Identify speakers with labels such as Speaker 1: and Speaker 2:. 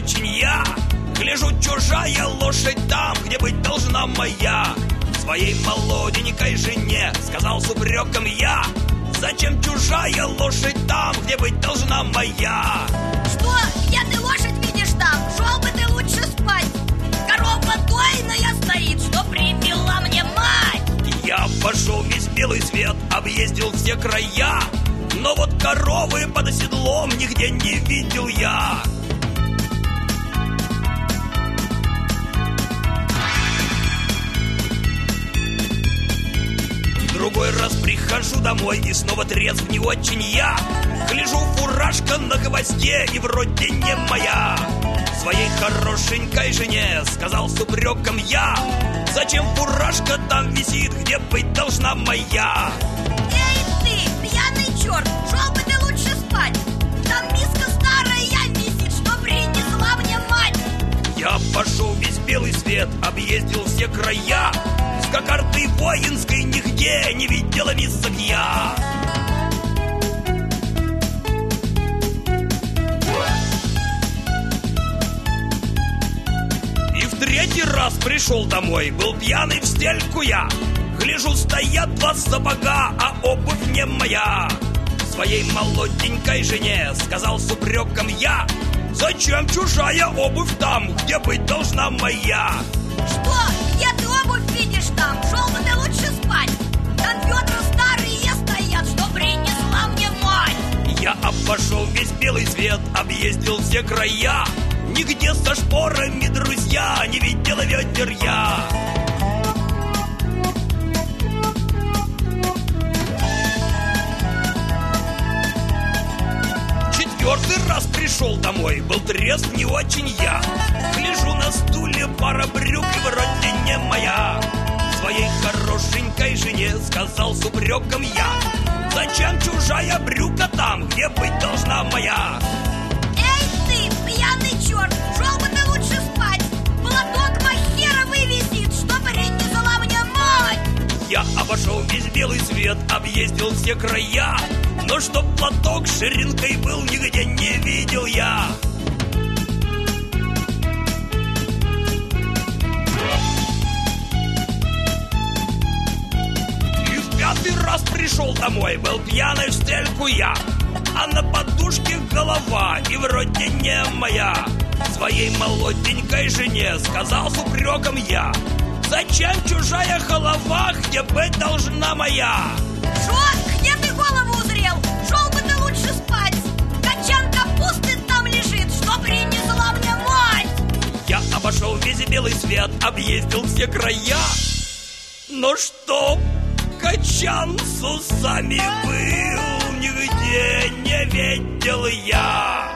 Speaker 1: очень я. Гляжу, чужая лошадь там, где быть должна моя. Своей молоденькой жене сказал с упреком я: зачем чужая лошадь там, где быть должна моя?
Speaker 2: Что? Где ты лошадь видишь там? Шел бы ты лучше спать. Корова дойная стоит, что привела мне мать.
Speaker 1: Я пошел весь белый свет, объездил все края, но вот коровы под седлом нигде не видел я. Другой раз прихожу домой и снова трезв не очень я. Гляжу, фуражка на гвозде и вроде не моя. Своей хорошенькой жене сказал с упреком я: зачем фуражка там висит, где быть должна моя?
Speaker 2: Эй ты, пьяный черт, шел бы ты лучше спать. Там миска старая висит, что принесла мне мать.
Speaker 1: Я пошел весь белый свет, объездил все края, с кокарды воинской нигде не видела мисок я. И в третий раз пришел домой, был пьяный в стельку я. Гляжу, стоят два сапога, а обувь не моя. Своей молоденькой жене сказал с упреком я: зачем чужая обувь там, где быть должна моя?
Speaker 2: Что? Где ты обувь видишь там? Шел бы ты лучше спать. Там ведра старые стоят, что принесла мне мать.
Speaker 1: Я обошел весь белый свет, объездил все края, нигде со шпорами, друзья, не видела ведер я. Четвертый раз пришел домой, был трезв не очень я. Гляжу, на стуле пара брюк и вроде не моя. Своей хорошенькой жене сказал с упреком я: зачем чужая брюка там, где быть должна моя?
Speaker 2: Эй ты, пьяный черт, шел бы ты лучше спать. Платок махеровый висит, что принесла мне мать.
Speaker 1: Я обошел весь белый свет, объездил все края, но чтоб платок ширинкой был, нигде не видел я. И в пятый раз пришел домой, был пьяный в стельку я, а на подушке голова и вроде не моя. Своей молоденькой жене сказал с упреком я: зачем чужая голова, где быть должна моя?
Speaker 2: Шо? Где ты голову узрел? Шел бы ты лучше спать. Качан капусты там лежит, что принесла мне мать.
Speaker 1: Я обошел весь белый свет, объездил все края, но чтоб качан с усами был, нигде не видел я.